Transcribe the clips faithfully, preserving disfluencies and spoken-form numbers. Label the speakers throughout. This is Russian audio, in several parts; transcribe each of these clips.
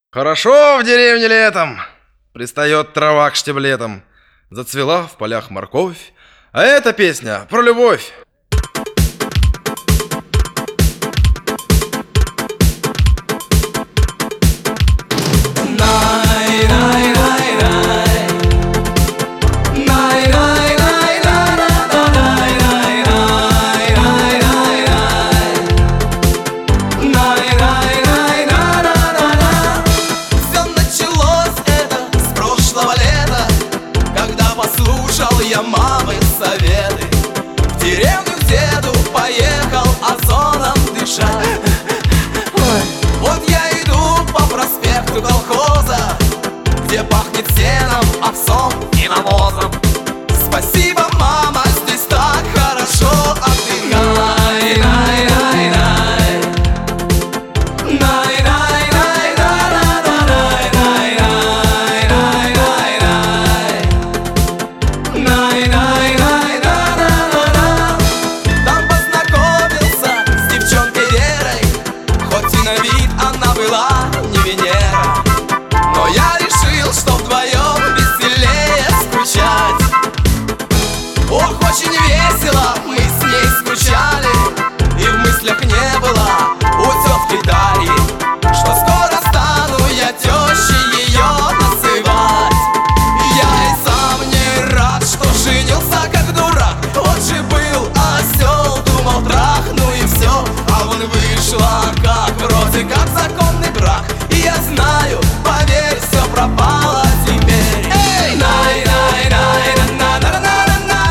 Speaker 1: Хорошо в деревне летом, пристает трава к штиблетам, зацвела в полях морковь, а эта песня про любовь.
Speaker 2: Послушал я мамы советы, в деревню к деду поехал озоном дышать. Вот я иду по проспекту колхоза, где пахнет сеном, овсом и навозом. Спасибо, мама, здесь так хорошо отдыхать. Она была не Венера, но я решил, что вдвоем веселее скучать. Ох, очень весело мы с ней скучали, и в мыслях не было у тетки Дарьи, что скоро стану я тещей ее называть. Я и сам не рад, что женился как дурак. Вот же был осел, думал трахну и все, а вон вышла как вроде как законный брак. И я знаю, поверь, все пропало теперь. Эй, най най най на на на на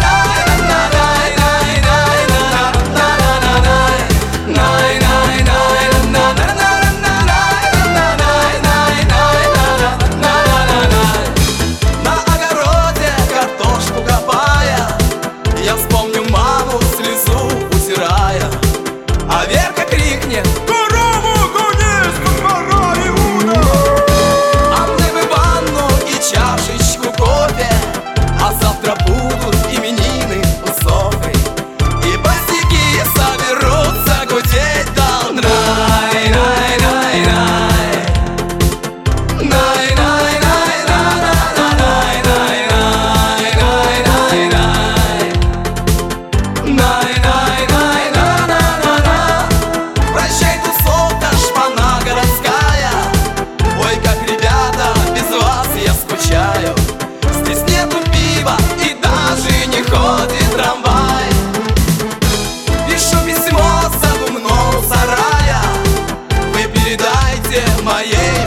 Speaker 2: на огороде картошку копая, я вспомню маму, слезу утирая, а Верка крикнет: корову гони, скоро Иуда! А мне бы ванну и чашечку кофе, а завтра будут именины у Софы, и босики соберутся гудеть до утра. Прощай, тусовка, шпана городская. Ой, как, ребята, без вас я скучаю. Здесь нету пива и даже не ходит трамвай. Пишу письмо с задумного сарая. Вы передайте моей